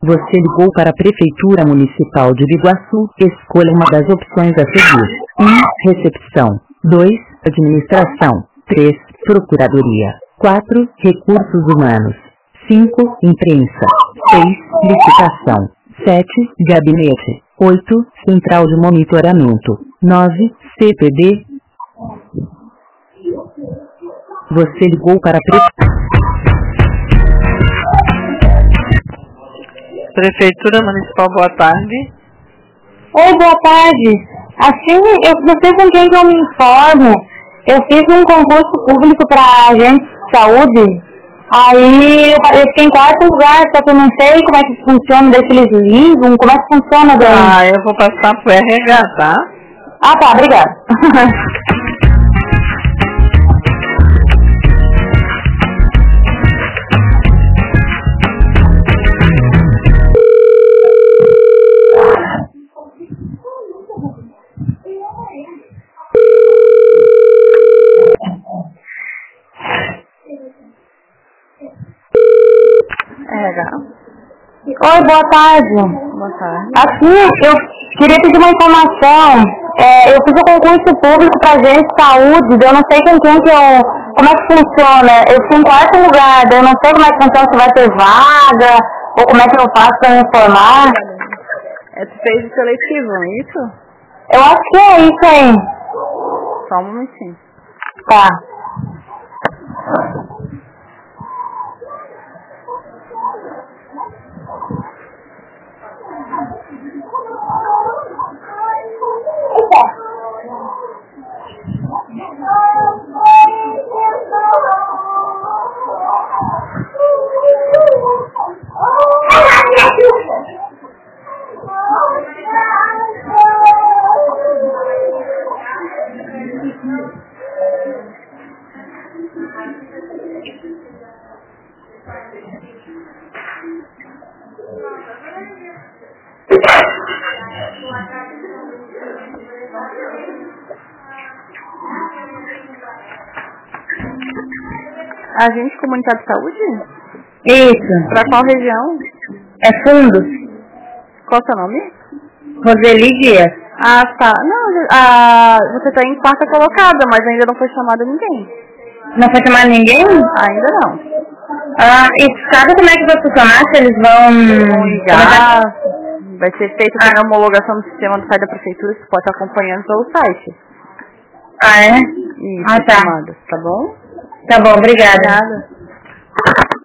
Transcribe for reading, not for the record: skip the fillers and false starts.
Você ligou para a Prefeitura Municipal de Biguaçu. Escolha uma das opções a seguir. 1. Recepção. 2. Administração. 3. Procuradoria. 4. Recursos humanos. 5. Imprensa. 6. Licitação. 7. Gabinete. 8. Central de monitoramento. 9. CPD. Você ligou para a Prefeitura Municipal, boa tarde. Oi, boa tarde. Assim, eu não sei com quem que eu me informo. Eu fiz um concurso público para agente de saúde. Aí eu fiquei em quarto lugar, só que eu não sei como é que funciona, deixa eles ligam, como é que funciona daí. Eu vou passar pro RH, tá? Ah, tá, obrigada. Oi, boa tarde. Boa tarde. Assim, eu queria pedir uma informação. Eu fiz um concurso público para agente de saúde, eu não sei com quem que eu... Como é que funciona? Eu fui em quarto lugar, eu não sei como é que funciona, se vai ter vaga, ou como é que eu faço para me informar. Tu fez o seletivo, não é isso? Eu acho que é isso aí. Só um momentinho. Tá. Agente comunitário de saúde? Isso. Pra qual região? É fundo. Qual é o seu nome? Roseli Dias. Ah, tá. Não, você tá em quarta colocada, mas ainda não foi chamado ninguém. Não foi chamado ninguém? Ainda não. E sabe como é que vai funcionar? Se eles vão ligar? Vai ser feita também a homologação do sistema do site da prefeitura, que você pode estar acompanhando pelo site. Ah, é? Isso, tá. chamado, tá bom? Tá bom, obrigada. Obrigada.